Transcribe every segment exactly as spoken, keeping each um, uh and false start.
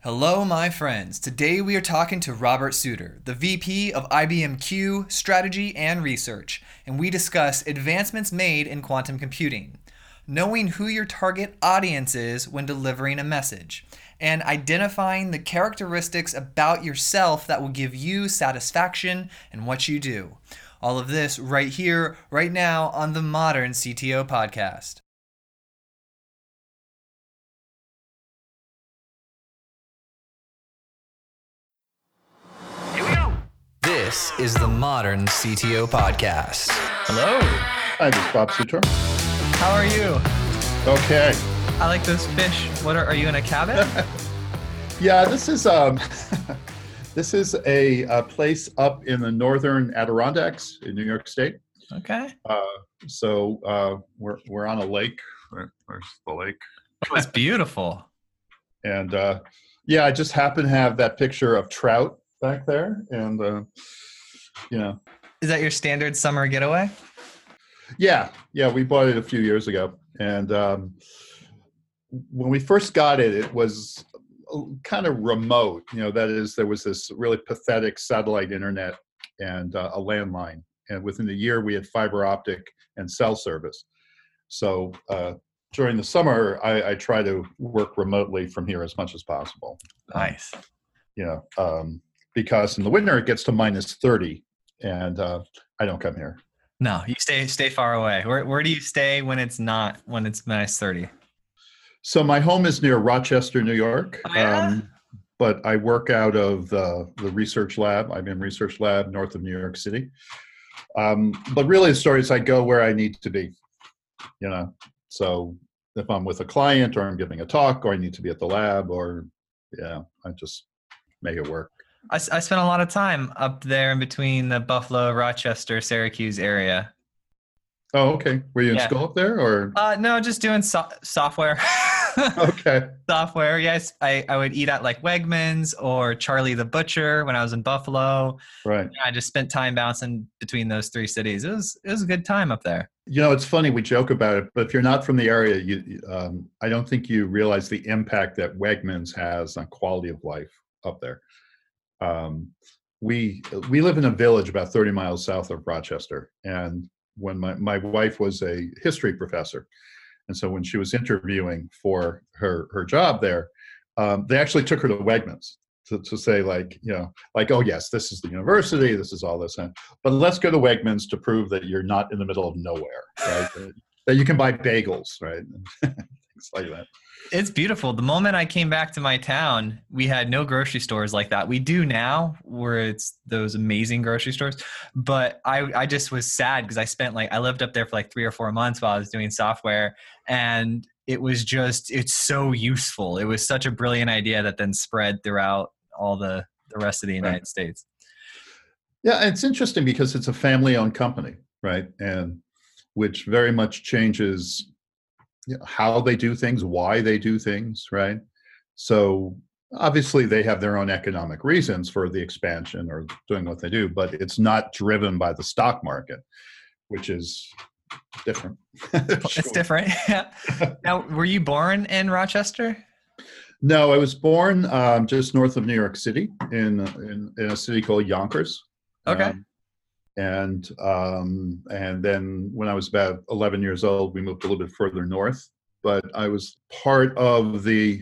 Hello, my friends. Today we are talking to Robert Suter, the V P of I B M Q Strategy and Research, and we discuss advancements made in quantum computing, knowing who your target audience is when delivering a message, and identifying the characteristics about yourself that will give you satisfaction in what you do. All of this right here, right now on the Modern C T O Podcast. This is the Modern C T O Podcast. Hello. Hi, this is Bob Suter. How are you? Okay. I like those fish. What are, are you in a cabin? Yeah, this is um, this is a, a place up in the northern Adirondacks in New York State. Okay. Uh, so uh, we're we're on a lake. Where, where's the lake? Oh, it's beautiful. And uh, yeah, I just happen to have that picture of trout back there, and uh, you know. Is that your standard summer getaway? Yeah, yeah, we bought it a few years ago, and um, when we first got it, it was kind of remote. You know, that is, there was this really pathetic satellite internet and uh, a landline, and within a year, we had fiber optic and cell service. So uh, during the summer, I, I try to work remotely from here as much as possible. Nice. Um, you know, um, because in the winter it gets to minus thirty, and uh, I don't come here. No, you stay stay far away. Where where do you stay when it's not when it's minus thirty? So my home is near Rochester, New York. Oh, yeah? um, but I work out of the, the research lab. I'm in research lab north of New York City. Um, but really the story is I go where I need to be, you know. So if I'm with a client or I'm giving a talk or I need to be at the lab, or, yeah, I just make it work. I, I spent a lot of time up there in between the Buffalo, Rochester, Syracuse area. Oh, okay. Were you in Yeah. school up there, or? Uh, no, just doing so- software. Okay. Software. Yes, I, I would eat at like Wegmans or Charlie the Butcher when I was in Buffalo. Right. I just spent time bouncing between those three cities. It was it was a good time up there. You know, it's funny, we joke about it, but if you're not from the area, you, um, I don't think you realize the impact that Wegmans has on quality of life up there. Um, we we live in a village about thirty miles south of Rochester, and when my, my wife was a history professor, and so when she was interviewing for her her job there, um, they actually took her to Wegmans to, to say, like, you know, like, oh yes, this is the university, this is all this, and, but let's go to Wegmans to prove that you're not in the middle of nowhere, right? that, that you can buy bagels, right? Things like that. It's beautiful. The moment I came back to my town, we had no grocery stores like that. We do now, where it's those amazing grocery stores. But I, I just was sad because I spent like, I lived up there for like three or four months while I was doing software. And it was just, it's so useful. It was such a brilliant idea that then spread throughout all the, the rest of the United Right. States. Yeah, it's interesting because it's a family-owned company, right? And which very much changes, you know, how they do things, why they do things, right? So obviously they have their own economic reasons for the expansion or doing what they do, but it's not driven by the stock market, which is different. It's Sure. different. Yeah. Now, were you born in Rochester? No, I was born um, just north of New York City in, in, in a city called Yonkers. Okay. Um, And um, and then when I was about eleven years old, we moved a little bit further north. But I was part of the,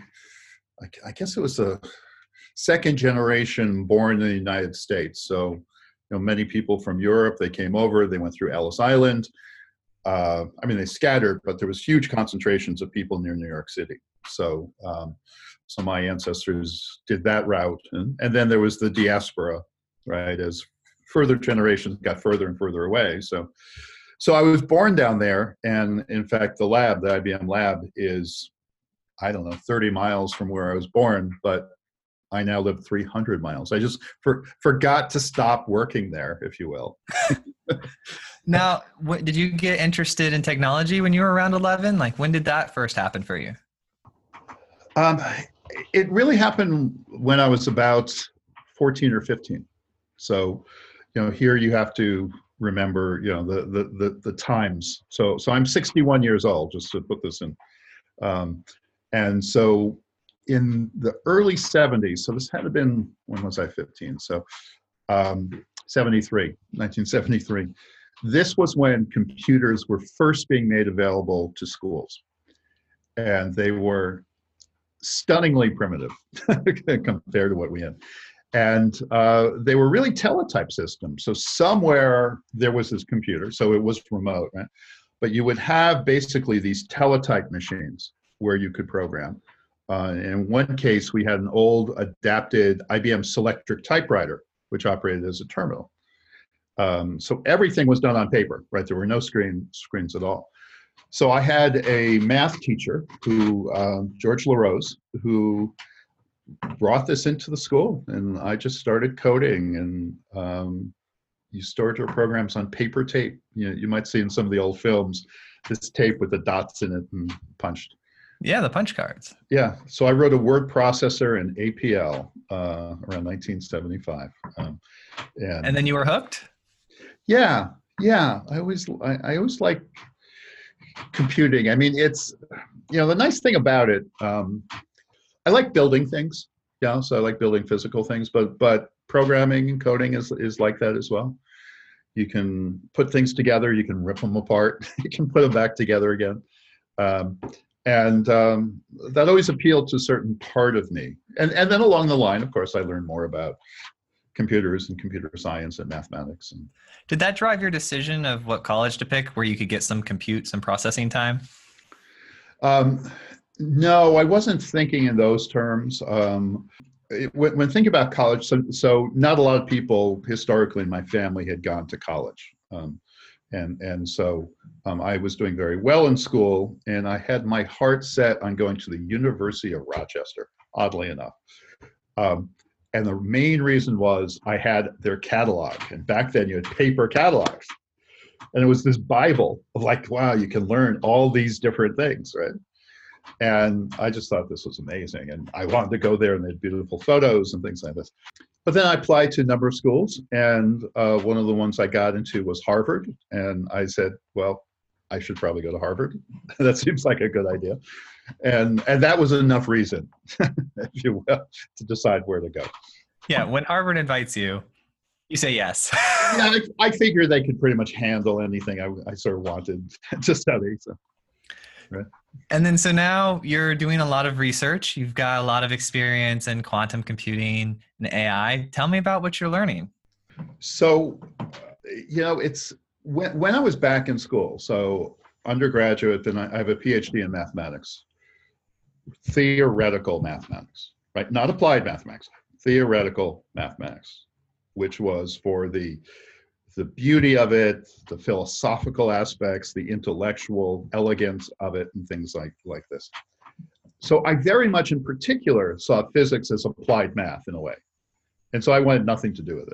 I guess it was a second generation born in the United States. So, you know, many people from Europe, they came over, they went through Ellis Island. Uh, I mean, they scattered, but there was huge concentrations of people near New York City. So, um, so my ancestors did that route. And, and then there was the diaspora, right, as further generations got further and further away. So, so I was born down there, and in fact, the lab, the I B M lab, is, I don't know, thirty miles from where I was born, but I now live three hundred miles. I just for, forgot to stop working there, if you will. Now, what, did you get interested in technology when you were around eleven? Like, when did that first happen for you? Um, it really happened when I was about fourteen or fifteen. So, you know, here you have to remember, you know, the the the, the times. So, so I'm sixty-one years old, just to put this in. Um, and so in the early seventies, so this had to been, when was I fifteen? So um, seventy-three, nineteen seventy-three. This was when computers were first being made available to schools. And they were stunningly primitive compared to what we had. And uh, they were really teletype systems. So somewhere there was this computer, so it was remote, right? But you would have basically these teletype machines where you could program. Uh, in one case, we had an old adapted I B M Selectric typewriter, which operated as a terminal. Um, so everything was done on paper, right? There were no screen screens at all. So I had a math teacher who, uh, George LaRose, who brought this into the school, and I just started coding. And um, you stored your programs on paper tape. You know, you might see in some of the old films this tape with the dots in it and punched. Yeah, the punch cards. Yeah, so I wrote a word processor in A P L uh, around nineteen seventy-five. Um, and, and then you were hooked? Yeah, yeah. I always, I, I always like computing. I mean, it's, you know, the nice thing about it, um, I like building things. Yeah, so I like building physical things, but but programming and coding is is like that as well. You can put things together, you can rip them apart, you can put them back together again. Um, and um, that always appealed to a certain part of me. And and then along the line, of course, I learned more about computers and computer science and mathematics. And did that drive your decision of what college to pick, where you could get some compute, some processing time? Um, no, I wasn't thinking in those terms. Um, it, when, when thinking about college, so, so not a lot of people historically in my family had gone to college. Um, and, and so um, I was doing very well in school, and I had my heart set on going to the University of Rochester, oddly enough. Um, And the main reason was I had their catalog. And back then you had paper catalogs. And it was this Bible of like, wow, you can learn all these different things, right? And I just thought this was amazing. And I wanted to go there, and they had beautiful photos and things like this. But then I applied to a number of schools. And uh, one of the ones I got into was Harvard. And I said, well, I should probably go to Harvard. That seems like a good idea. And and that was enough reason, if you will, to decide where to go. Yeah, when Harvard invites you, you say yes. Yeah, I, I figured they could pretty much handle anything I, I sort of wanted to study. So, right. And then so now you're doing a lot of research. You've got a lot of experience in quantum computing and A I. Tell me about what you're learning. So, you know, it's when, when I was back in school, so undergraduate, then I, I have a PhD in mathematics. Theoretical mathematics, right? Not applied mathematics, theoretical mathematics, which was for the the beauty of it, the philosophical aspects, the intellectual elegance of it, and things like like this. So I very much in particular saw physics as applied math in a way. And so I wanted nothing to do with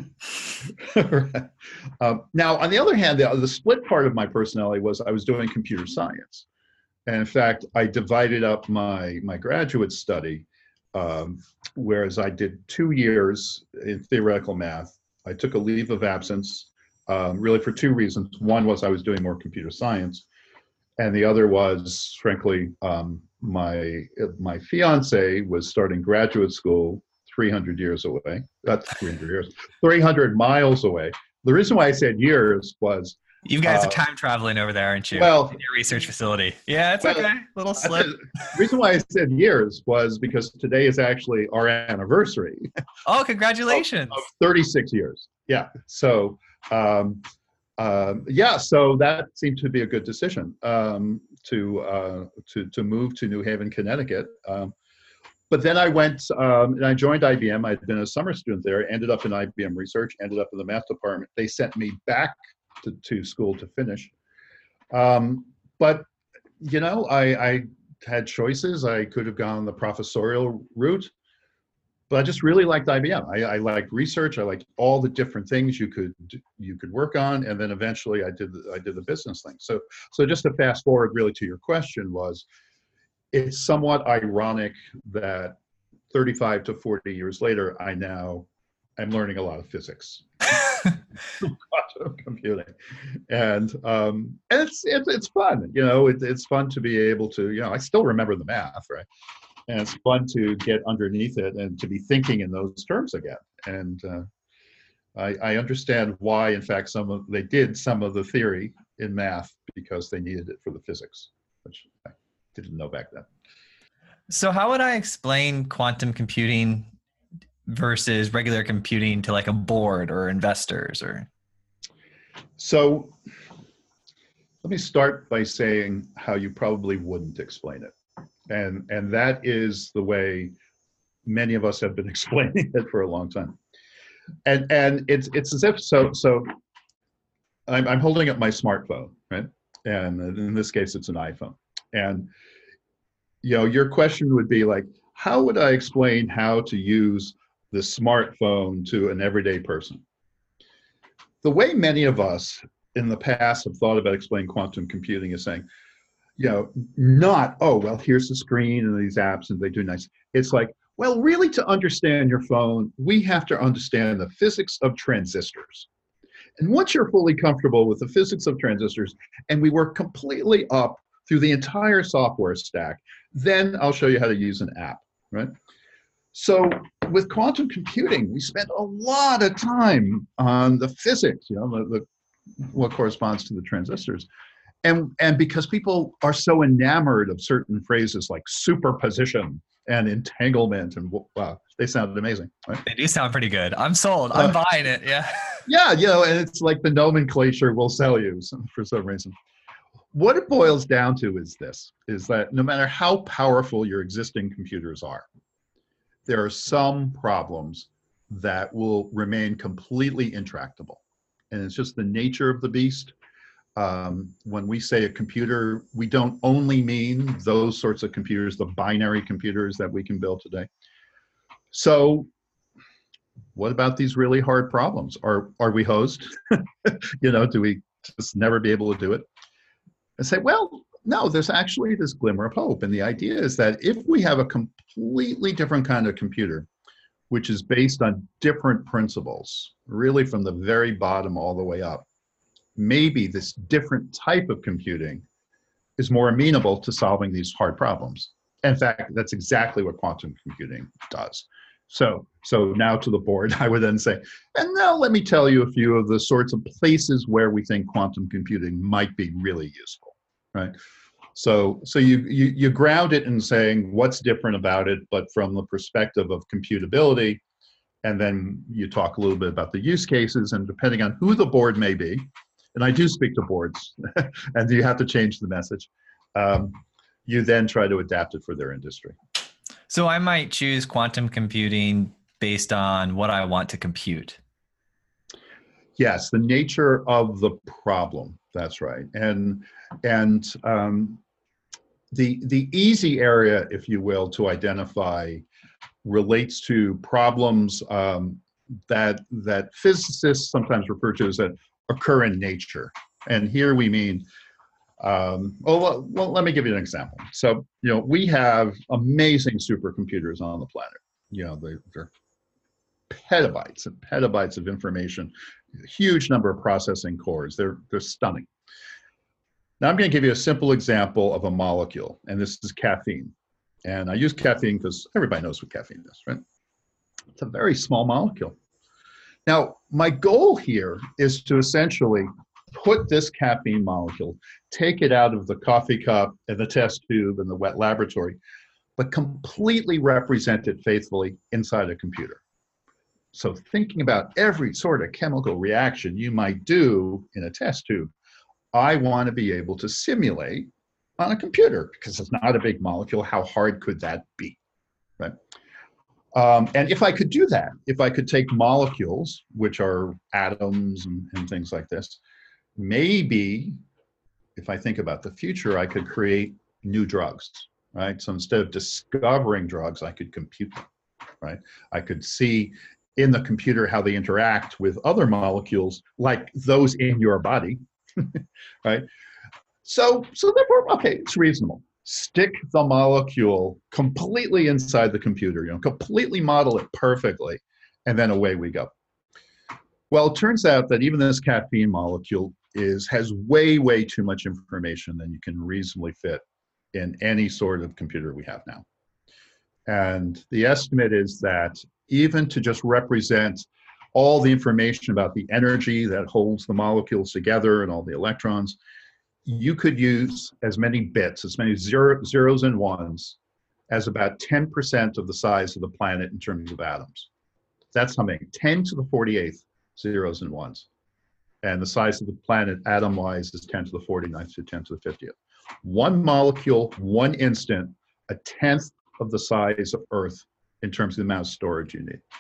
it. Right. um, now, on the other hand, the, the split part of my personality was I was doing computer science. And in fact, I divided up my, my graduate study, um, whereas I did two years in theoretical math. I took a leave of absence, um, really for two reasons. One was I was doing more computer science. And the other was, frankly, um, my, my fiance was starting graduate school three hundred years away. That's three hundred years, three hundred miles away. The reason why I said years was you guys uh, are time traveling over there, aren't you? Well, in your research facility. Yeah, it's well, okay. Little slip. Said, the reason why I said years was because today is actually our anniversary. Oh, congratulations! of, of thirty-six years. Yeah. So, um, um, yeah. So that seemed to be a good decision um, to uh, to to move to New Haven, Connecticut. Um, But then I went um, and I joined I B M. I'd been a summer student there, ended up in I B M research, ended up in the math department. They sent me back to, to school to finish. Um, but, you know, I, I had choices. I could have gone the professorial route, but I just really liked I B M. I, I liked research. I liked all the different things you could you could work on. And then eventually I did the, I did the business thing. So, so just to fast forward really to your question was, it's somewhat ironic that thirty-five to forty years later, I now am learning a lot of physics, quantum computing, and um, and it's, it's it's fun. You know, it, it's fun to be able to. You know, I still remember the math, right? and it's fun to get underneath it and to be thinking in those terms again. And uh, I, I understand why, in fact, some of they did some of the theory in math because they needed it for the physics, which I didn't know back then. So how would I explain quantum computing versus regular computing to like a board or investors or? So let me start by saying how you probably wouldn't explain it. And, and that is the way many of us have been explaining it for a long time. And, and it's, it's as if, so, so I'm, I'm holding up my smartphone, right? And in this case, it's an iPhone. And, you know, your question would be like, how would I explain how to use the smartphone to an everyday person? The way many of us in the past have thought about explaining quantum computing is saying, you know, not, oh, well, here's the screen and these apps and they do nice. It's like, well, really to understand your phone, we have to understand the physics of transistors. And once you're fully comfortable with the physics of transistors and we work completely up through the entire software stack, then I'll show you how to use an app, right? So with quantum computing, we spend a lot of time on the physics, you know, the, the, what corresponds to the transistors. And, and because people are so enamored of certain phrases like superposition and entanglement, and wow, they sound amazing, right? They do sound pretty good. I'm sold. I'm uh, buying it. Yeah. Yeah, you know, and it's like the nomenclature will sell you for some reason. What it boils down to is this, is that no matter how powerful your existing computers are, there are some problems that will remain completely intractable. And it's just the nature of the beast. Um, when we say a computer, we don't only mean those sorts of computers, the binary computers that we can build today. So what about these really hard problems? Are, are we hosed? You know, do we just never be able to do it? And say, well, no, there's actually this glimmer of hope. And the idea is that if we have a completely different kind of computer, which is based on different principles, really from the very bottom all the way up, maybe this different type of computing is more amenable to solving these hard problems. In fact, that's exactly what quantum computing does. So, so now to the board, I would then say, and now let me tell you a few of the sorts of places where we think quantum computing might be really useful, right? So, so you, you, you ground it in saying what's different about it, but from the perspective of computability, and then you talk a little bit about the use cases, and depending on who the board may be, and I do speak to boards, and you have to change the message, um, you then try to adapt it for their industry. So I might choose quantum computing based on what I want to compute. Yes, the nature of the problem. That's right. And and um, the the easy area, if you will, to identify relates to problems um, that that physicists sometimes refer to as that occur in nature. And here we mean. Um, well, well, let me give you an example. So, you know, we have amazing supercomputers on the planet. You know, they, they're petabytes and petabytes of information, a huge number of processing cores. They're, they're stunning. Now, I'm going to give you a simple example of a molecule, and this is caffeine. And I use caffeine because everybody knows what caffeine is, right? It's a very small molecule. Now, my goal here is to essentially put this caffeine molecule, take it out of the coffee cup and the test tube and the wet laboratory, but completely represent it faithfully inside a computer. So thinking about every sort of chemical reaction you might do in a test tube, I want to be able to simulate on a computer because it's not a big molecule. How hard could that be, right? Um, and if I could do that, if I could take molecules, which are atoms and, and things like this, maybe if I think about the future, I could create new drugs, right? So instead of discovering drugs, I could compute them, right? I could see in the computer how they interact with other molecules like those in your body, right? So, so therefore, okay, it's reasonable. Stick the molecule completely inside the computer, you know, completely model it perfectly, and then away we go. Well, it turns out that even this caffeine molecule is has way, way too much information than you can reasonably fit in any sort of computer we have now. And the estimate is that even to just represent all the information about the energy that holds the molecules together and all the electrons, you could use as many bits, as many zero, zeros and ones, as about ten percent of the size of the planet in terms of atoms. That's something, ten to the forty-eighth zeros and ones. And the size of the planet atom-wise is ten to the forty-ninth to ten to the fiftieth. One molecule, one instant, a tenth of the size of Earth in terms of the amount of storage you need.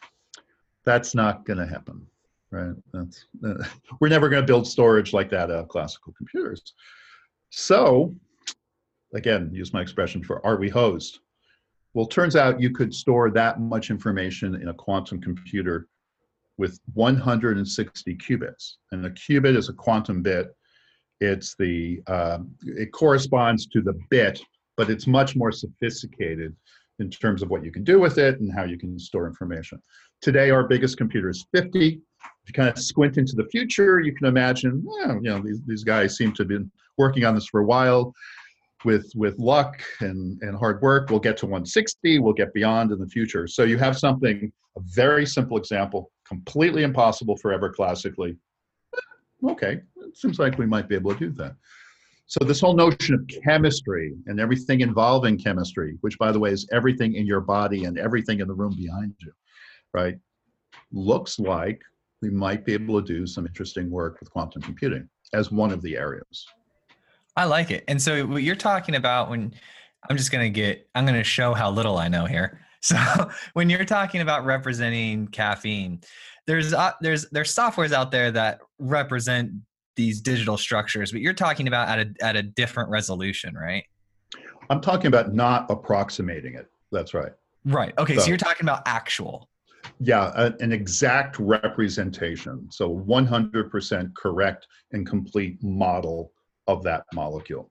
That's not going to happen, right? That's, uh, we're never going to build storage like that out of classical computers. So, again, use my expression for are we hosed? Well, it turns out you could store that much information in a quantum computer with one hundred sixty qubits. And a qubit is a quantum bit. It's the, uh, it corresponds to the bit, but it's much more sophisticated in terms of what you can do with it and how you can store information. Today, our biggest computer is fifty. If you kind of squint into the future, you can imagine, well, you know, these, these guys seem to have been working on this for a while. With, with luck and, and hard work, we'll get to one sixty, we'll get beyond in the future. So you have something, a very simple example, completely impossible forever classically. Okay, it seems like we might be able to do that. So this whole notion of chemistry and everything involving chemistry, which by the way is everything in your body and everything in the room behind you, right? Looks like we might be able to do some interesting work with quantum computing as one of the areas. I like it. And so what you're talking about when I'm just going to get, I'm going to show how little I know here. So when you're talking about representing caffeine, there's, uh, there's, there's softwares out there that represent these digital structures, but you're talking about at a, at a different resolution, right? I'm talking about not approximating it. That's right. Right. Okay. So, so you're talking about actual. Yeah, a, an exact representation. So one hundred percent correct and complete model of that molecule.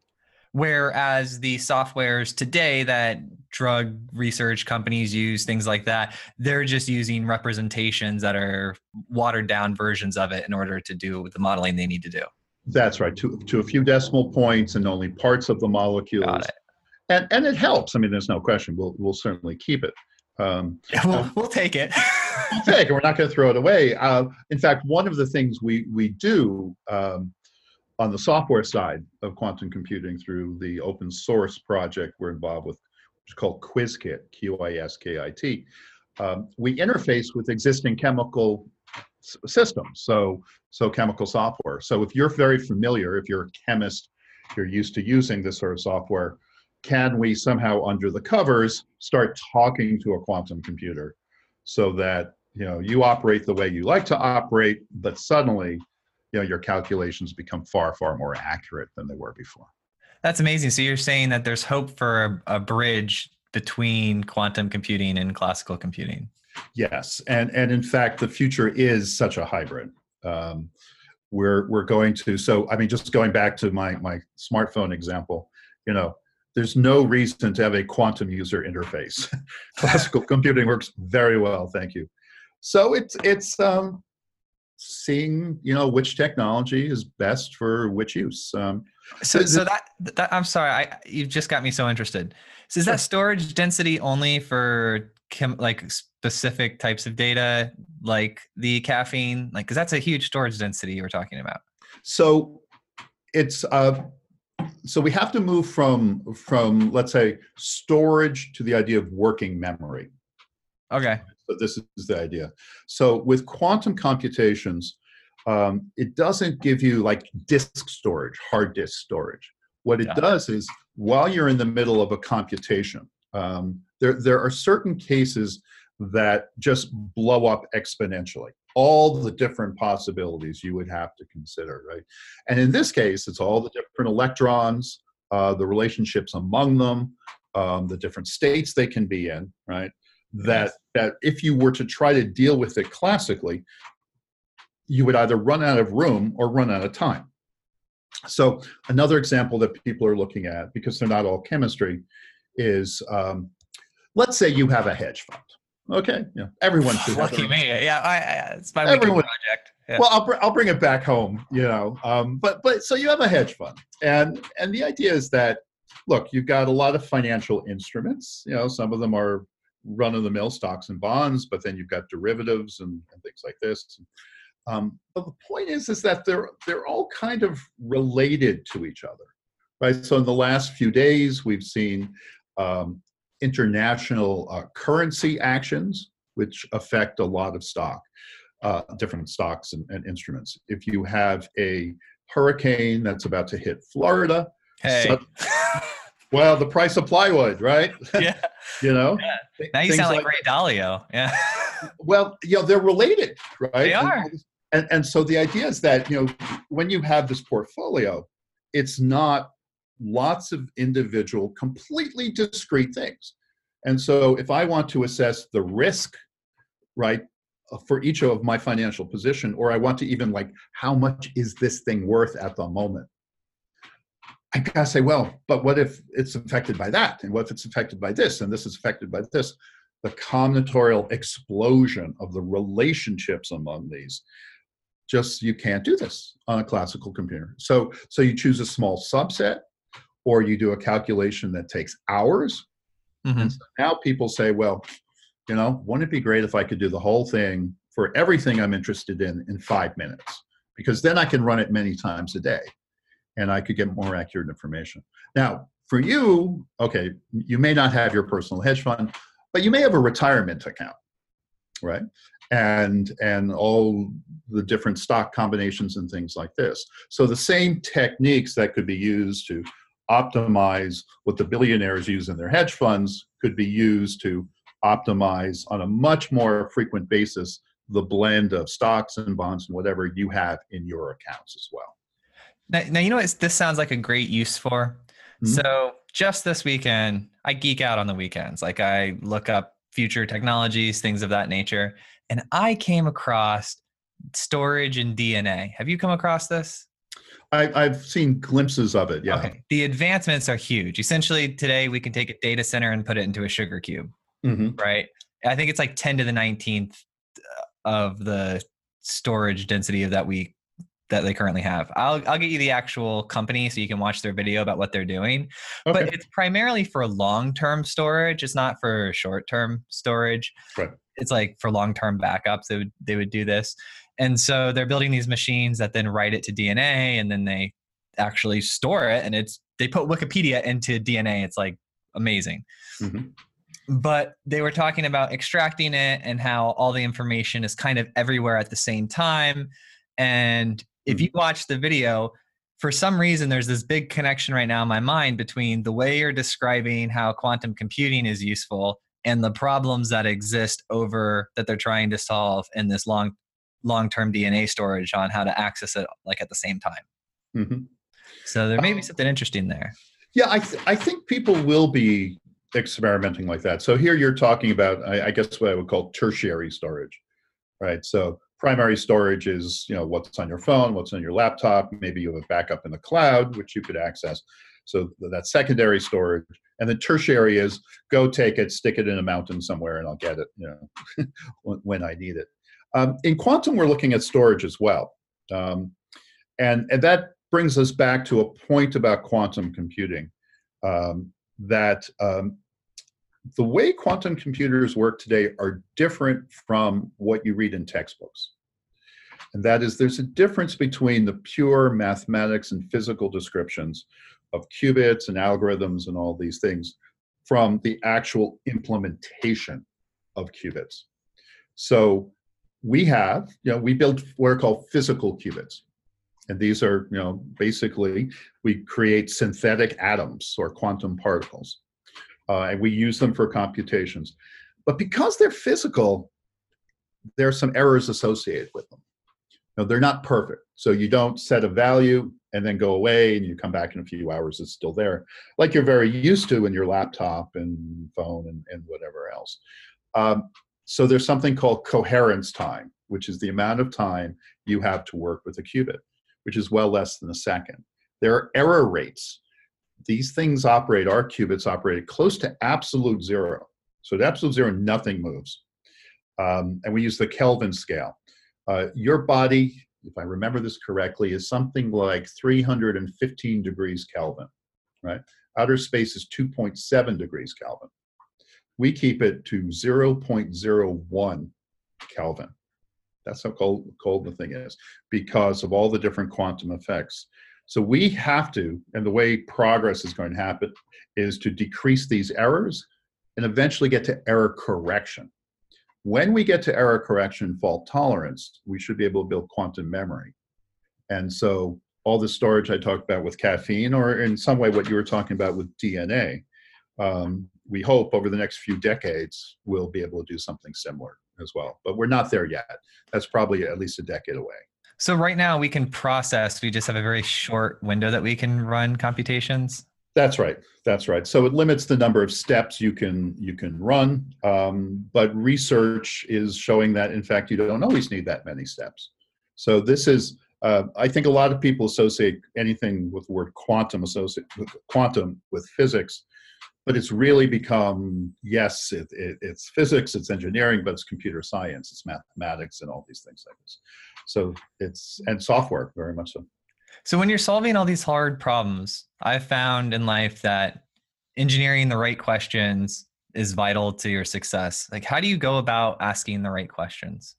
Whereas the softwares today that drug research companies use, things like that, they're just using representations that are watered down versions of it in order to do the modeling they need to do. That's right, to, to a few decimal points and only parts of the molecules. Got it. And, and it helps. I mean, there's no question. We'll, we'll certainly keep it. Um, yeah, we'll, we'll take it. we'll take it. We're not going to throw it away. Uh, in fact, one of the things we, we do um, on the software side of quantum computing through the open source project we're involved with, which is called QuizKit, Q I S K I T, um, we interface with existing chemical s- systems, so, so chemical software. So if you're very familiar, if you're a chemist, you're used to using this sort of software, can we somehow under the covers start talking to a quantum computer so that, you know, you operate the way you like to operate, but suddenly, you know, your calculations become far, far more accurate than they were before. That's amazing. So you're saying that there's hope for a, a bridge between quantum computing and classical computing. Yes, and and in fact, the future is such a hybrid. Um, we're we're going to. So I mean, just going back to my my smartphone example, you know, there's no reason to have a quantum user interface. Classical computing works very well, thank you. So it's it's. Um, seeing, you know, which technology is best for which use. Um, so, so that, that I'm sorry, I you've just got me so interested. So is that storage density only for chem, like specific types of data, like the caffeine, like, because that's a huge storage density you were talking about. So it's uh, so we have to move from from let's say storage to the idea of working memory. Okay. But this is the idea. So with quantum computations, um, it doesn't give you like disk storage, hard disk storage. What it Got does it. is while you're in the middle of a computation, um, there, there are certain cases that just blow up exponentially. All the different possibilities you would have to consider, right? And in this case, it's all the different electrons, uh, the relationships among them, um, the different states they can be in, right? That, that if you were to try to deal with it classically, you would either run out of room or run out of time. So another example that people are looking at, because they're not all chemistry, is um, let's say you have a hedge fund. Okay, yeah, everyone should. Lucky have me, yeah, I, I, it's my everyone, weekend project. Yeah. Well, I'll br- I'll bring it back home, you know. Um, but but so you have a hedge fund, and and the idea is that look, you've got a lot of financial instruments. You know, some of them are run-of-the-mill stocks and bonds, but then you've got derivatives and, and things like this. Um, but the point is, is that they're they're all kind of related to each other, right? So in the last few days, we've seen um, international uh, currency actions, which affect a lot of stock, uh, different stocks and, and instruments. If you have a hurricane that's about to hit Florida, Hey. so, well, the price of plywood, right? Yeah. you know. Yeah. Now you Things sound like, like Ray Dalio. Yeah. Well, you know, they're related, right? They are. And, and, and so the idea is that, you know, when you have this portfolio, it's not lots of individual, completely discrete things. And so if I want to assess the risk, right, for each of my financial position, or I want to even like, how much is this thing worth at the moment? I gotta say, well, but what if it's affected by that? And what if it's affected by this? And this is affected by this? The combinatorial explosion of the relationships among these, just, you can't do this on a classical computer. So, so you choose a small subset, or you do a calculation that takes hours. Mm-hmm. And so now people say, well, you know, wouldn't it be great if I could do the whole thing for everything I'm interested in in five minutes? Because then I can run it many times a day and I could get more accurate information. Now, for you, okay, you may not have your personal hedge fund, but you may have a retirement account, right? And, and all the different stock combinations and things like this. So the same techniques that could be used to optimize what the billionaires use in their hedge funds could be used to optimize on a much more frequent basis the blend of stocks and bonds and whatever you have in your accounts as well. Now, now you know what this sounds like a great use for? Mm-hmm. So just this weekend, I geek out on the weekends. Like I look up future technologies, things of that nature. And I came across storage and D N A. Have you come across this? I, I've seen glimpses of it, yeah. Okay. The advancements are huge. Essentially, today we can take a data center and put it into a sugar cube, mm-hmm. right? I think it's like ten to the nineteenth of the storage density of that we that they currently have. I'll I'll get you the actual company so you can watch their video about what they're doing. Okay. But it's primarily for long-term storage. It's not for short-term storage. Right. It's like for long-term backups, they would they would do this. And so they're building these machines that then write it to D N A and then they actually store it. And it's they put Wikipedia into D N A. It's like amazing. Mm-hmm. But they were talking about extracting it and how all the information is kind of everywhere at the same time. And if you watch the video, for some reason, there's this big connection right now in my mind between the way you're describing how quantum computing is useful and the problems that exist over that they're trying to solve in this long, long-term D N A storage on how to access it like at the same time. Mm-hmm. So there may be something interesting there. Yeah, I th- I think people will be experimenting like that. So here you're talking about, I, I guess what I would call tertiary storage, right? So primary storage is, you know, what's on your phone, what's on your laptop. Maybe you have a backup in the cloud, which you could access. So that's secondary storage. And the tertiary is go take it, stick it in a mountain somewhere, and I'll get it, you know, when, when I need it. Um, in quantum, we're looking at storage as well. Um, and, and that brings us back to a point about quantum computing, um, that um, the way quantum computers work today are different from what you read in textbooks. And that is, there's a difference between the pure mathematics and physical descriptions of qubits and algorithms and all these things from the actual implementation of qubits. So we have, you know, we build what are called physical qubits. And these are, you know, basically, we create synthetic atoms or quantum particles. Uh, and we use them for computations. But because they're physical, there are some errors associated with them. You know, they're not perfect. So you don't set a value and then go away and you come back in a few hours, it's still there, like you're very used to in your laptop and phone and, and whatever else. Um, so there's something called coherence time, which is the amount of time you have to work with a qubit, which is well less than a second. There are error rates. These things operate, our qubits operate close to absolute zero. So at absolute zero, nothing moves. Um, and we use the Kelvin scale. Uh, your body, if I remember this correctly, is something like three hundred fifteen degrees Kelvin, right? Outer space is two point seven degrees Kelvin. We keep it to zero point zero one Kelvin. That's how cold, cold the thing is because of all the different quantum effects. So we have to, and the way progress is going to happen is to decrease these errors and eventually get to error correction. When we get to error correction, fault tolerance, we should be able to build quantum memory. And so all the storage I talked about with caffeine, or in some way what you were talking about with D N A, um, we hope over the next few decades we'll be able to do something similar as well. But we're not there yet. That's probably at least a decade away. So right now we can process, we just have a very short window that we can run computations. That's right. That's right. So it limits the number of steps you can you can run, um, but research is showing that in fact you don't always need that many steps. So this is, uh, I think a lot of people associate anything with the word quantum associate with quantum with physics, but it's really become, yes, it, it, it's physics, it's engineering, but it's computer science, it's mathematics, and all these things like this. So it's and software very much so. So when you're solving all these hard problems, I've found in life that engineering the right questions is vital to your success. Like, how do you go about asking the right questions?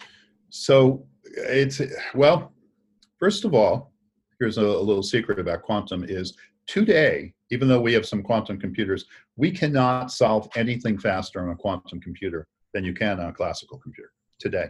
So it's, well, first of all, here's a, a little secret about quantum is today, even though we have some quantum computers, we cannot solve anything faster on a quantum computer than you can on a classical computer today.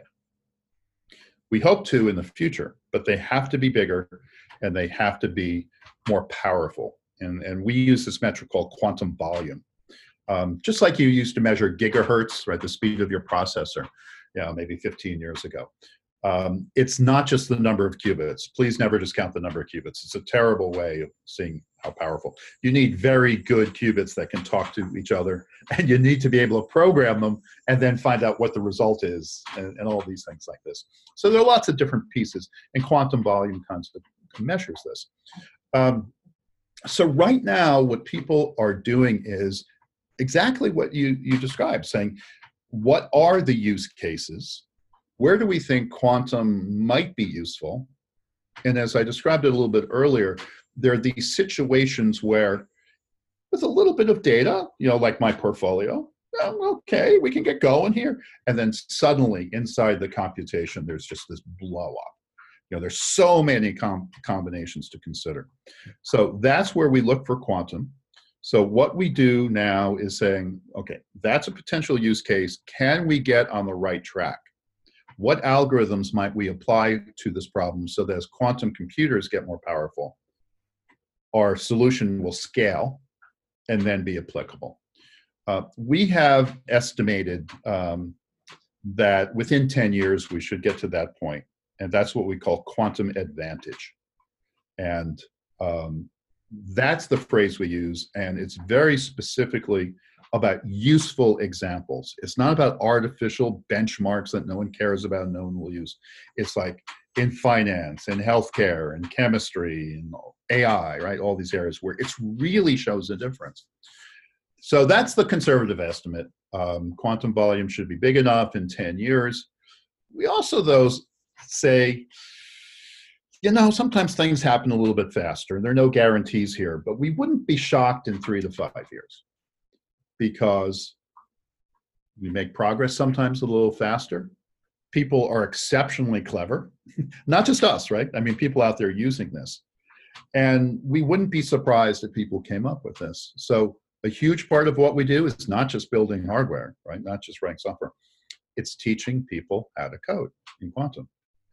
We hope to in the future, but they have to be bigger and they have to be more powerful. And, and we use this metric called quantum volume. Um, just like you used to measure gigahertz, right, the speed of your processor, you know, maybe fifteen years ago. Um, it's not just the number of qubits. Please never discount the number of qubits. It's a terrible way of seeing how powerful. You need very good qubits that can talk to each other, and you need to be able to program them and then find out what the result is, and, and all these things like this. So there are lots of different pieces, and quantum volume concept measures this. Um, so right now, what people are doing is exactly what you, you described, saying, what are the use cases? Where do we think quantum might be useful? And as I described it a little bit earlier, there are these situations where with a little bit of data, you know, like my portfolio, well, okay, we can get going here. And then suddenly inside the computation, there's just this blow up. You know, there's so many com combinations to consider. So that's where we look for quantum. So what we do now is saying, okay, that's a potential use case. Can we get on the right track? What algorithms might we apply to this problem so that as quantum computers get more powerful, our solution will scale and then be applicable? Uh, we have estimated um, that within ten years, we should get to that point. And that's what we call quantum advantage. And um, that's the phrase we use. And it's very specifically about useful examples. It's not about artificial benchmarks that no one cares about and no one will use. It's like in finance and healthcare and chemistry and A I, right? All these areas where it really shows a difference. So that's the conservative estimate. Um, quantum volume should be big enough in ten years. We also, though, say, you know, sometimes things happen a little bit faster. There are no guarantees here, but we wouldn't be shocked in three to five years. Because we make progress sometimes a little faster. People are exceptionally clever, not just us, right? I mean, people out there using this. And we wouldn't be surprised if people came up with this. So a huge part of what we do is not just building hardware, right? Not just writing software. It's teaching people how to code in quantum.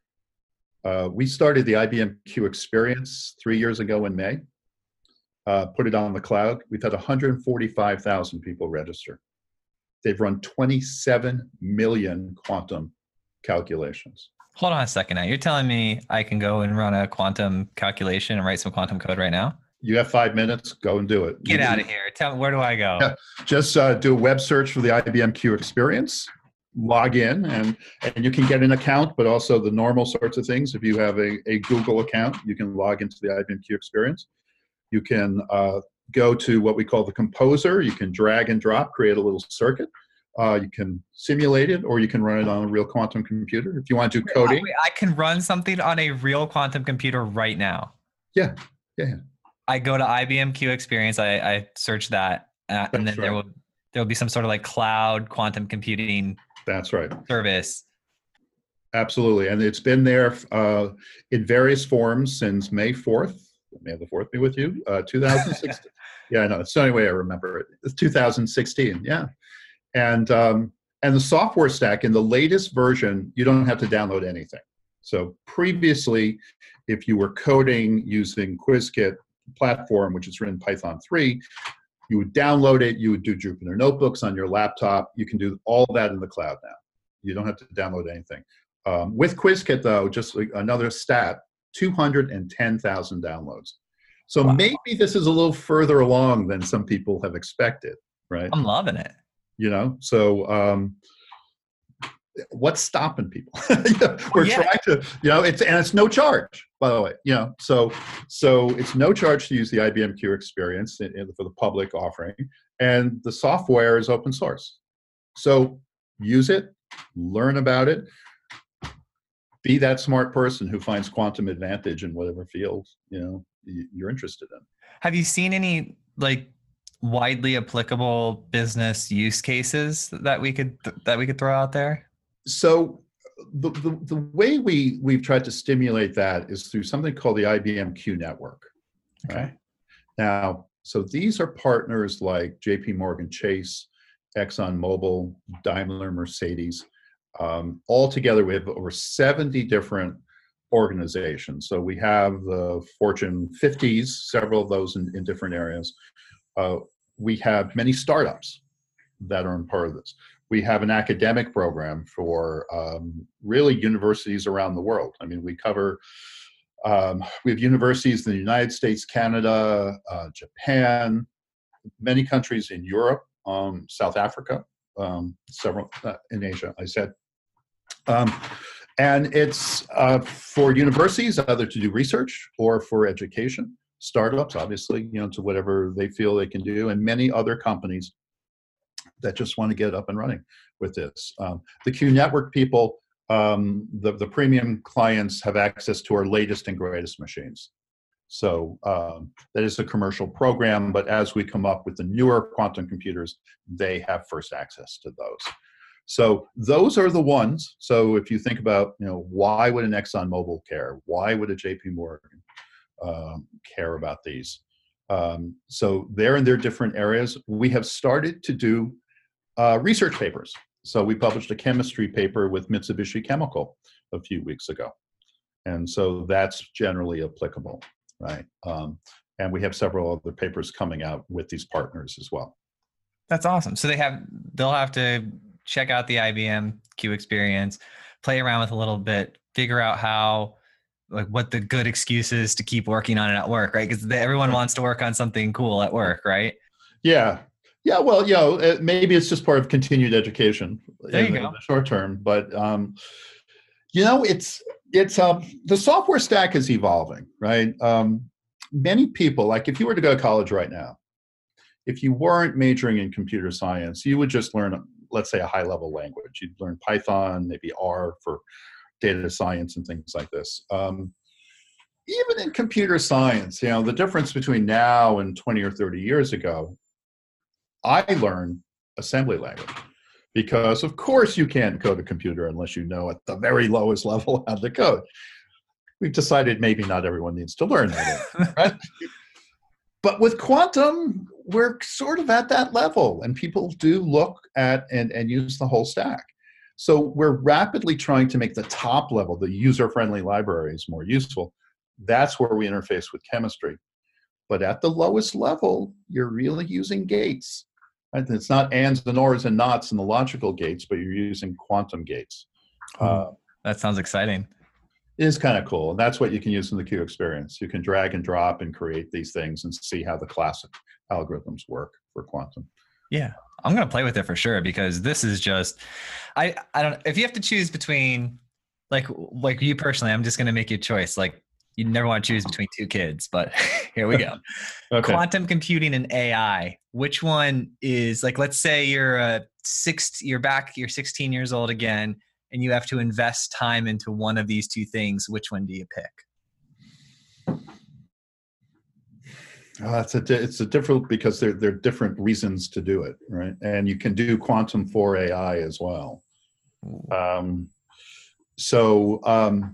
Uh, we started the I B M Q experience three years ago in May. Uh, put it on the cloud. We've had one hundred forty-five thousand people register. They've run twenty-seven million quantum calculations. Hold on a second now. You're telling me I can go and run a quantum calculation and write some quantum code right now? You have five minutes, go and do it. Get out of here. Tell me, where do I go? Yeah. Just uh, do a web search for the I B M Q experience, log in, and, and you can get an account, but also the normal sorts of things. If you have a, a Google account, you can log into the I B M Q experience. You can uh, go to what we call the composer. You can drag and drop, create a little circuit. Uh, you can simulate it, or you can run it on a real quantum computer. If you want to do coding. Wait, I can run something on a real quantum computer right now. Yeah, yeah. I go to I B M Q Experience. I, I search that, uh, and That's then there right. will there will be some sort of like cloud quantum computing That's right. service. Absolutely. And it's been there uh, in various forms since May fourth. May the fourth be with you. Uh, two thousand sixteen. Yeah, I know. It's the only way I remember it. It's two thousand sixteen. Yeah. And um, and the software stack in the latest version, you don't have to download anything. So previously, if you were coding using Qiskit platform, which is written Python three, you would download it, you would do Jupyter Notebooks on your laptop. You can do all that in the cloud now. You don't have to download anything. Um, with Qiskit, though, just like another stat, two hundred ten thousand downloads. So Wow. maybe this is a little further along than some people have expected, right? I'm loving it. You know, so um, what's stopping people? We're Yeah. trying to, you know, it's and it's no charge, by the way. You know, so so it's no charge to use the I B M Q Experience in, in, for the public offering, and the software is open source. So use it, learn about it, be that smart person who finds quantum advantage in whatever field you know you're interested in. Have you seen any like widely applicable business use cases that we could that we could throw out there? So the, the, the way we, we've tried to stimulate that is through something called the I B M Q network. Okay. Right? Now, so these are partners like J P Morgan Chase, ExxonMobil, Daimler, Mercedes. Um, all together, we have over seventy different organizations. So we have the Fortune fifties, several of those in, in different areas. Uh, we have many startups that are in part of this. We have an academic program for um, really universities around the world. I mean, we cover, um, we have universities in the United States, Canada, uh, Japan, many countries in Europe, um, South Africa, um, several uh, in Asia, I said. Um, and it's uh, for universities either to do research or for education, startups, obviously, you know, to whatever they feel they can do, and many other companies that just want to get up and running with this. Um, the Q Network people, um, the, the premium clients have access to our latest and greatest machines. So um, that is a commercial program, but as we come up with the newer quantum computers, they have first access to those. So those are the ones. So if you think about, you know, why would an ExxonMobil care? Why would a J P Morgan um, care about these? Um, so they're in their different areas. We have started to do uh, research papers. So we published a chemistry paper with Mitsubishi Chemical a few weeks ago. And so that's generally applicable, right? Um, and we have several other papers coming out with these partners as well. That's awesome. So they have, they'll have to check out the I B M Q Experience, play around with a little bit, figure out how, like what the good excuse is to keep working on it at work, right? Because everyone wants to work on something cool at work, right? Yeah. Yeah, well, you know, maybe it's just part of continued education there in, you go. in the short term, but um, you know, it's it's um, the software stack is evolving, right? Um, many people, like if you were to go to college right now, if you weren't majoring in computer science, you would just learn, let's say, a high-level language. You'd learn Python, maybe R for data science and things like this. Um, even in computer science, you know, the difference between now and twenty or thirty years ago, I learned assembly language because, of course, you can't code a computer unless you know at the very lowest level how to code. We've decided maybe not everyone needs to learn that, right? But with quantum, we're sort of at that level, and people do look at and, and use the whole stack. So we're rapidly trying to make the top level, the user-friendly libraries, more useful. That's where we interface with chemistry. But at the lowest level, you're really using gates. Right? It's not ands and ors and nots and the logical gates, but you're using quantum gates. Uh, that sounds exciting. It is kind of cool. And that's what you can use in the Q Experience. You can drag and drop and create these things and see how the classic algorithms work for quantum. Yeah, I'm going to play with it for sure, because this is just, I, I don't, if you have to choose between, like, like you personally, I'm just going to make you a choice. Like, you never want to choose between two kids, but here we go. Okay. Quantum computing and A I. Which one is, like, let's say you're a six, you're back, you're sixteen years old again, and you have to invest time into one of these two things. Which one do you pick? Uh, it's a di- it's a different because there there are different reasons to do it, right? And you can do quantum for A I as well. Ooh, Um, so um,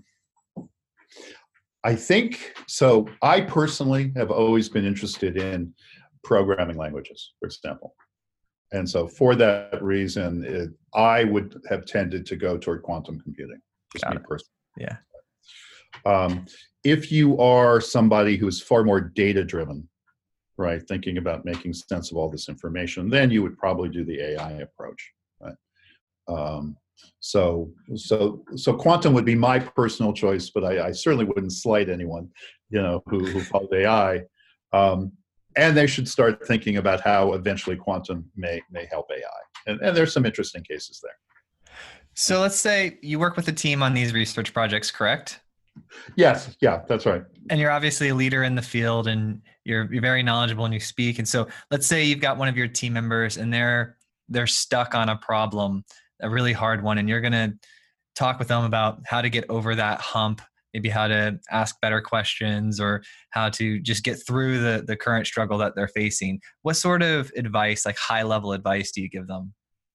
I think so. I personally have always been interested in programming languages, for example, and so for that reason, it, I would have tended to go toward quantum computing. Just got me it. personally. Yeah. Um, if you are somebody who is far more data driven, right, thinking about making sense of all this information, then you would probably do the A I approach, right? Um, so, so, so quantum would be my personal choice, but I, I certainly wouldn't slight anyone, you know, who, who followed A I. Um, and they should start thinking about how eventually quantum may may help A I. And, and there's some interesting cases there. So let's say you work with a team on these research projects, correct? Yes, yeah, that's right. And you're obviously a leader in the field, and you're you're very knowledgeable and you speak. And so let's say you've got one of your team members and they're they're stuck on a problem, a really hard one, and you're gonna talk with them about how to get over that hump, maybe how to ask better questions or how to just get through the the current struggle that they're facing. What sort of advice, like high level advice, do you give them?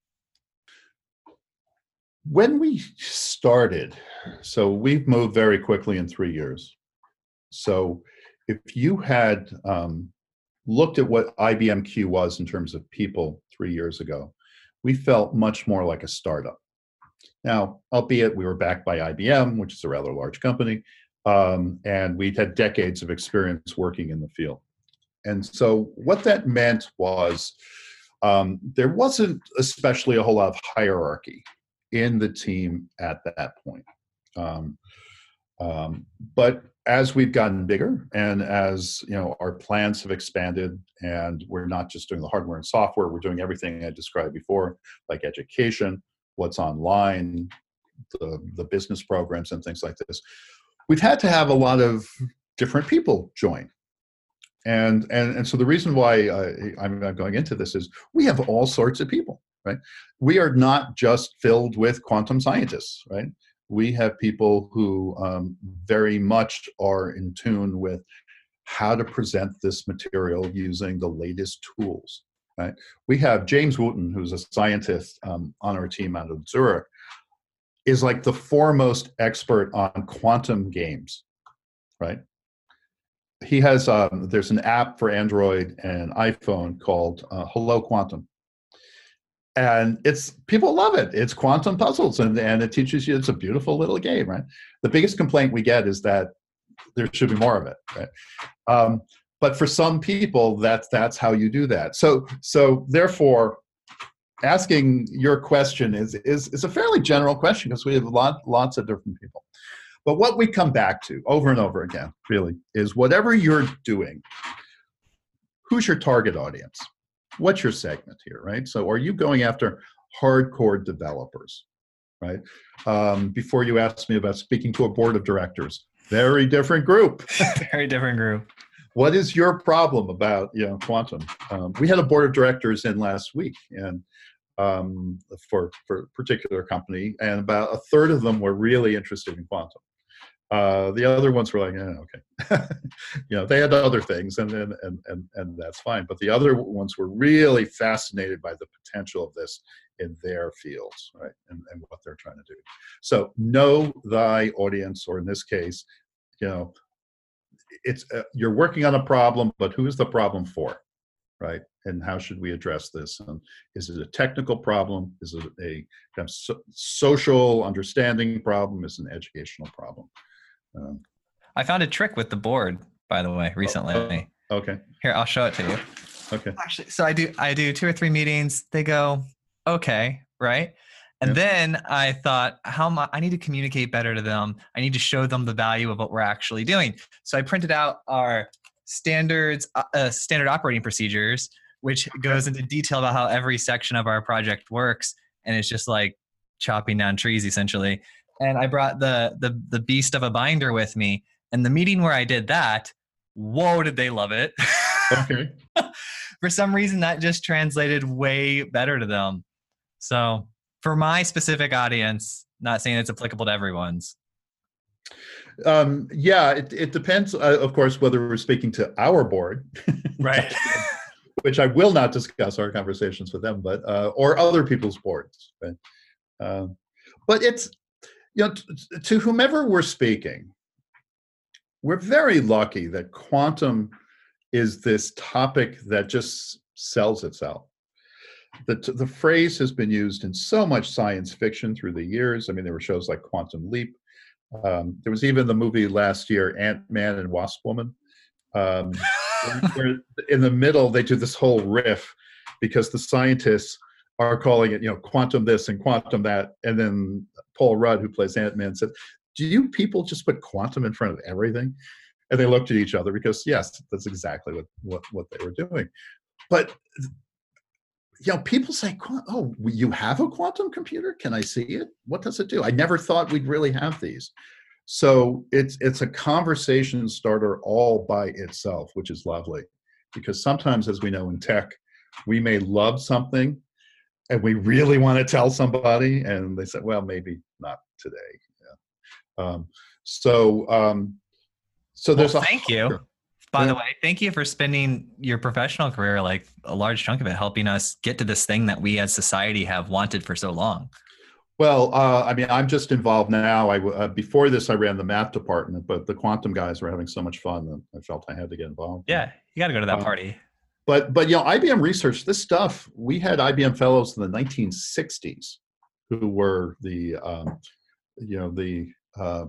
When we started, so we've moved very quickly in three years. So if you had um, looked at what I B M Q was in terms of people three years ago, we felt much more like a startup. Now, albeit we were backed by I B M, which is a rather large company, um, and we'd had decades of experience working in the field. And so what that meant was um, there wasn't especially a whole lot of hierarchy in the team at that point. Um, um, but as we've gotten bigger and as you know our plans have expanded and we're not just doing the hardware and software, we're doing everything I described before, like education, what's online, the, the business programs and things like this. We've had to have a lot of different people join. And, and, and so the reason why I, I'm, I'm going into this is we have all sorts of people, right? We are not just filled with quantum scientists, right? We have people who um, very much are in tune with how to present this material using the latest tools, right? We have James Wooten, who's a scientist um, on our team out of Zurich, is like the foremost expert on quantum games, right? He has, um, there's an app for Android and iPhone called uh, Hello Quantum. And it's, people love it. It's quantum puzzles and, and it teaches you, it's a beautiful little game, right? The biggest complaint we get is that there should be more of it, right? Um, but for some people, that's, that's how you do that. So, so therefore, asking your question is, is, is a fairly general question because we have lot, lots of different people. But what we come back to over and over again, really, is whatever you're doing, who's your target audience? What's your segment here, right? So are you going after hardcore developers, right? Um, before you asked me about speaking to a board of directors, very different group. Very different group. What is your problem about, you know, quantum? Um, we had a board of directors in last week, and um, for for a particular company, and about a third of them were really interested in quantum. Uh, the other ones were like, eh, okay, you know, they had other things, and then and, and and that's fine. But the other ones were really fascinated by the potential of this in their fields, right, and, and what they're trying to do. So know thy audience, or in this case, you know, it's uh, you're working on a problem, but who is the problem for, right? And how should we address this? And is it a technical problem? Is it a kind of so, social understanding problem? Is it an educational problem? Um, I found a trick with the board, by the way, recently. oh, oh, okay. Here, I'll show it to you. Okay. Actually, so I do I do two or three meetings. They go, okay, right? And Yeah. then I thought, how am I, I need to communicate better to them. I need to show them the value of what we're actually doing. So I printed out our standards, uh, standard operating procedures, which goes into detail about how every section of our project works. And it's just like chopping down trees, essentially. And I brought the the the beast of a binder with me. And the meeting where I did that, whoa, did they love it. Okay. For some reason, that just translated way better to them. So for my specific audience, not saying it's applicable to everyone's. Um, yeah, it, it depends, uh, of course, whether we're speaking to our board, Right. which I will not discuss our conversations with them, but uh, or other people's boards. Right? Uh, but it's, you know, t- to whomever we're speaking, we're very lucky that quantum is this topic that just sells itself. The, the phrase has been used in so much science fiction through the years. I mean, there were shows like Quantum Leap. Um, there was even the movie last year, Ant-Man and Wasp Woman, um, where, where in the middle they do this whole riff because the scientists are calling it, you know, quantum this and quantum that. And then Paul Rudd, who plays Ant-Man, said, do you people just put quantum in front of everything? And they looked at each other because, yes, that's exactly what, what, what they were doing. But you know, people say, oh, you have a quantum computer? Can I see it? What does it do? I never thought we'd really have these. So it's it's a conversation starter all by itself, which is lovely. Because sometimes, as we know in tech, we may love something and we really want to tell somebody, and they say, well, maybe not today. Yeah. Um, so, um, so there's well, a thank you. By Yeah. the way, thank you for spending your professional career, like a large chunk of it, helping us get to this thing that we as society have wanted for so long. Well, uh, I mean, I'm just involved now. I uh, before this, I ran the math department, but the quantum guys were having so much fun that I felt I had to get involved. Yeah, you got to go to that Um, party. But but you know, I B M research, this stuff. We had I B M fellows in the nineteen sixties who were the um, you know the uh,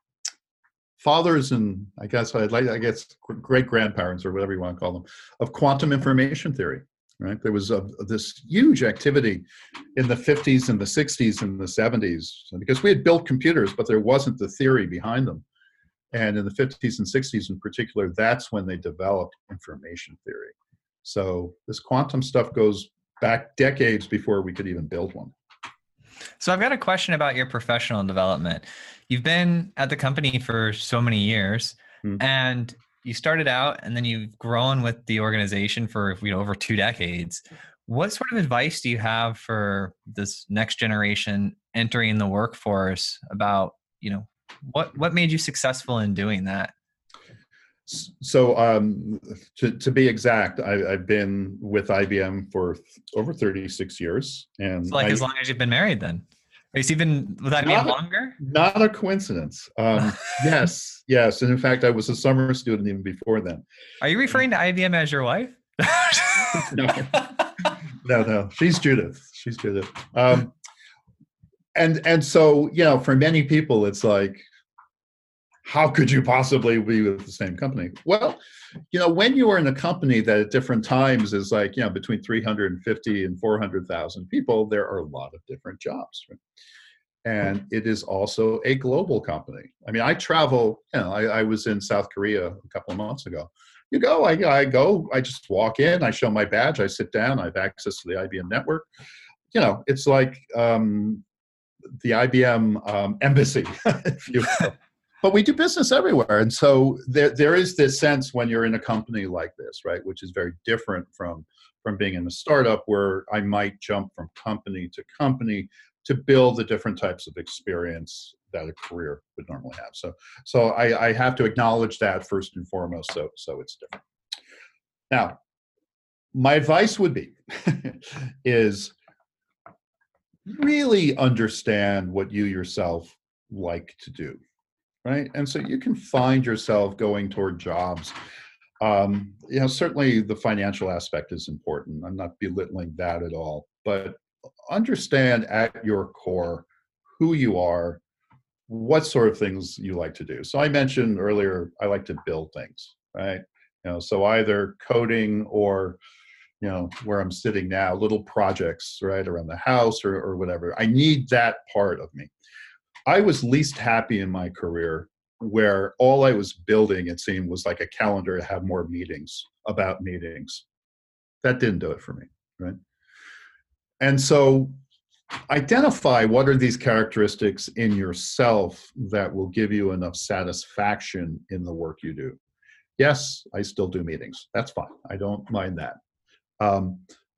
fathers and I guess I'd like I guess great grandparents or whatever you want to call them of quantum information theory. Right, there was a, this huge activity in the fifties and the sixties and the seventies because we had built computers, but there wasn't the theory behind them. And in the fifties and sixties in particular, that's when they developed information theory. So this quantum stuff goes back decades before we could even build one. So I've got a question about your professional development. You've been at the company for so many years, mm-hmm. and you started out and then you've grown with the organization for, you know, over two decades. What sort of advice do you have for this next generation entering the workforce about, you know, what, what made you successful in doing that? So um, to, to be exact, I, I've been with I B M for over thirty-six years. And so like I, as long as you've been married then? Is even, would that mean longer? Not a coincidence. Um, yes, yes. And in fact, I was a summer student even before then. Are you referring to I B M as your wife? no, no, no. She's Judith. She's Judith. Um, and and so, you know, for many people, it's like, how could you possibly be with the same company? Well, you know, when you are in a company that at different times is like, you know, between three hundred fifty and four hundred thousand people, there are a lot of different jobs. Right? And it is also a global company. I mean, I travel, you know, I, I was in South Korea a couple of months ago. You go, I, I go, I just walk in, I show my badge, I sit down, I have access to the I B M network. You know, it's like um, the I B M um, embassy, if you will. But we do business everywhere. And so there, there is this sense when you're in a company like this, right, which is very different from, from being in a startup where I might jump from company to company to build the different types of experience that a career would normally have. So, so I, I have to acknowledge that first and foremost, so, so it's different. Now, my advice would be, is really understand what you yourself like to do. Right, and so you can find yourself going toward jobs. Um, you know, certainly the financial aspect is important. I'm not belittling that at all, but understand at your core who you are, what sort of things you like to do. So I mentioned earlier, I like to build things, right? You know, so either coding or, you know, where I'm sitting now, little projects, right, around the house or, or whatever. I need that part of me. I was least happy in my career where all I was building, it seemed, was like a calendar to have more meetings about meetings. That didn't do it for me, right? And so identify what are these characteristics in yourself that will give you enough satisfaction in the work you do. Yes, I still do meetings. That's fine. I don't mind that. Um,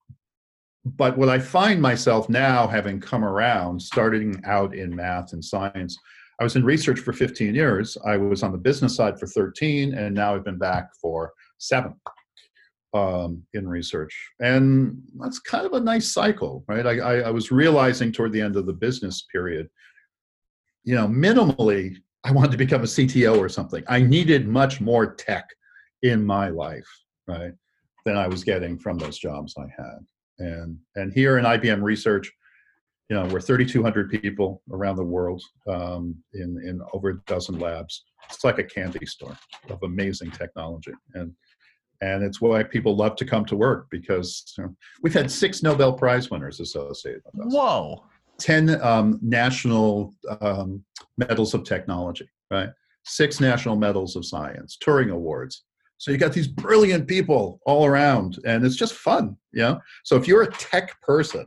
But what I find myself now, having come around, starting out in math and science, I was in research for fifteen years. I was on the business side for thirteen, and now I've been back for seven um, in research. And that's kind of a nice cycle, right? I, I, I was realizing toward the end of the business period, you know, minimally, I wanted to become a C T O or something. I needed much more tech in my life, right, than I was getting from those jobs I had. And and here in I B M Research, you know, we're thirty-two hundred people around the world um, in in over a dozen labs. It's like a candy store of amazing technology, and and it's why people love to come to work, because you know, we've had six Nobel Prize winners associated with us. Whoa. ten um, national um, medals of technology, right? Six national medals of science, Turing Awards. So you got these brilliant people all around, and it's just fun, you know? So if you're a tech person,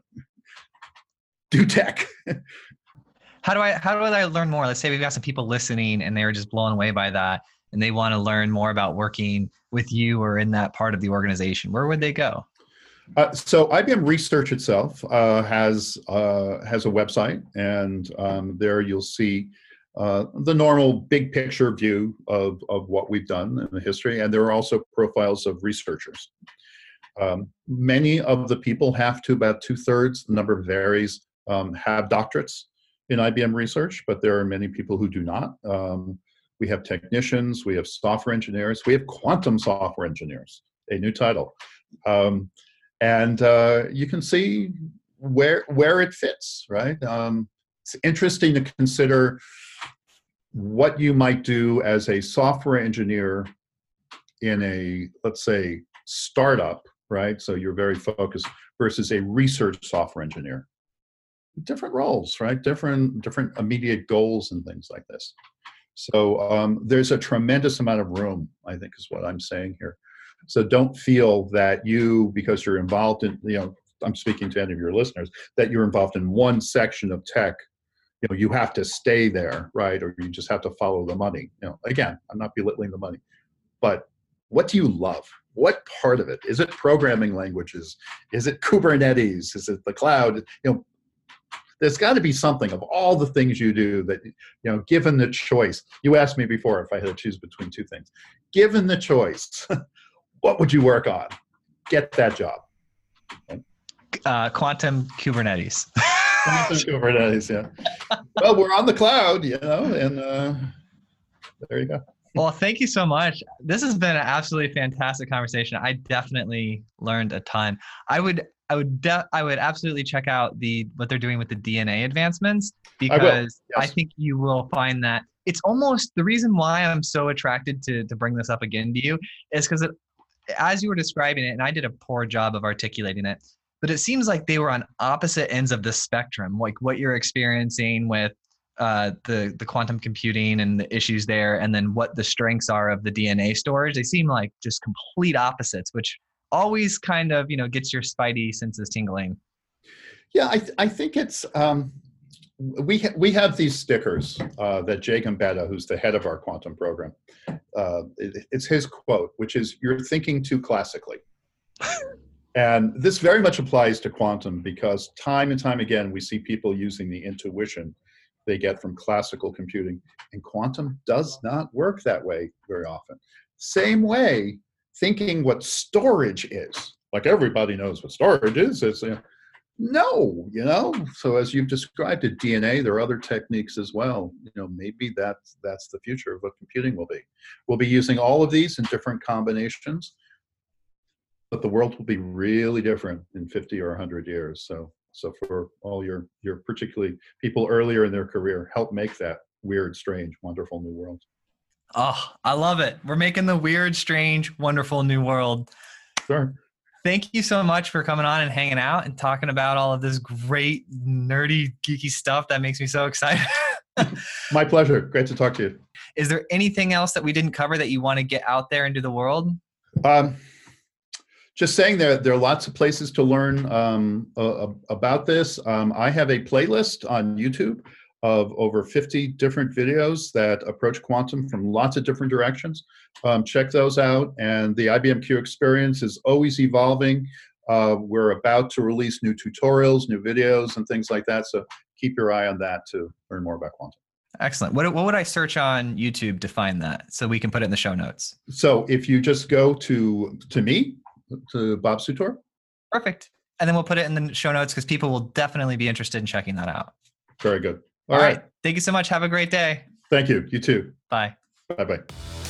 do tech. How do I, how do I learn more? Let's say we've got some people listening and they were just blown away by that, and they want to learn more about working with you or in that part of the organization. Where would they go? Uh, so I B M Research itself uh, has uh, has a website, and um, there you'll see uh, the normal big picture view of, of what we've done in the history, and there are also profiles of researchers. Um, many of the people have to, about two-thirds, the number varies, um, have doctorates in I B M Research, but there are many people who do not. Um, we have technicians, we have software engineers, we have quantum software engineers, a new title. Um, And uh, you can see where where it fits, right? Um, it's interesting to consider what you might do as a software engineer in a, let's say, startup, right? So you're very focused, versus a research software engineer. Different roles, right? Different different immediate goals and things like this. So um, there's a tremendous amount of room, I think, is what I'm saying here. So don't feel that you, because you're involved in, you know, I'm speaking to any of your listeners, that you're involved in one section of tech, you know, you have to stay there, right? Or you just have to follow the money. You know, again, I'm not belittling the money, but what do you love? What part of it? Is it programming languages? Is it Kubernetes? Is it the cloud? You know, there's got to be something of all the things you do that, you know, given the choice. You asked me before if I had to choose between two things. Given the choice, what would you work on? Get that job. Uh, quantum Kubernetes. Quantum Kubernetes, yeah. Well, we're on the cloud, you know, and uh, there you go. Well, thank you so much. This has been an absolutely fantastic conversation. I definitely learned a ton. I would, I would, de- I would absolutely check out the what they're doing with the D N A advancements, because I, yes. I think you will find that it's almost the reason why I'm so attracted to to bring this up again to you is because it. As you were describing it, and I did a poor job of articulating it, but it seems like they were on opposite ends of the spectrum, like what you're experiencing with uh, the, the quantum computing and the issues there, and then what the strengths are of the D N A storage. They seem like just complete opposites, which always kind of, you know, gets your spidey senses tingling. Yeah, I, th- I think it's, um, we, ha- we have these stickers uh, that Jay Gambetta, who's the head of our quantum program, uh, it, it's his quote, which is, "You're thinking too classically." And this very much applies to quantum, because time and time again, we see people using the intuition they get from classical computing, and quantum does not work that way very often. Same way, thinking what storage is, like everybody knows what storage is, is you know, no, you know. So as you've described it, D N A, there are other techniques as well. You know, maybe that's that's the future of what computing will be. We'll be using all of these in different combinations, but the world will be really different in fifty or one hundred years. So, so for all your your particularly people earlier in their career, help make that weird, strange, wonderful new world. Oh, I love it. We're making the weird, strange, wonderful new world. Sure. Thank you so much for coming on and hanging out and talking about all of this great, nerdy, geeky stuff that makes me so excited. My pleasure. Great to talk to you. Is there anything else that we didn't cover that you want to get out there into the world? Um, just saying there, there are lots of places to learn um, uh, about this. Um, I have a playlist on YouTube of over fifty different videos that approach quantum from lots of different directions. Um, check those out. And the I B M Q experience is always evolving. Uh, we're about to release new tutorials, new videos, and things like that. So keep your eye on that to learn more about quantum. Excellent. What, what would I search on YouTube to find that so we can put it in the show notes? So if you just go to to me, to Bob Sutor. Perfect. And then we'll put it in the show notes because people will definitely be interested in checking that out. Very good. All, All right. right. Thank you so much. Have a great day. Thank you. You too. Bye. Bye-bye.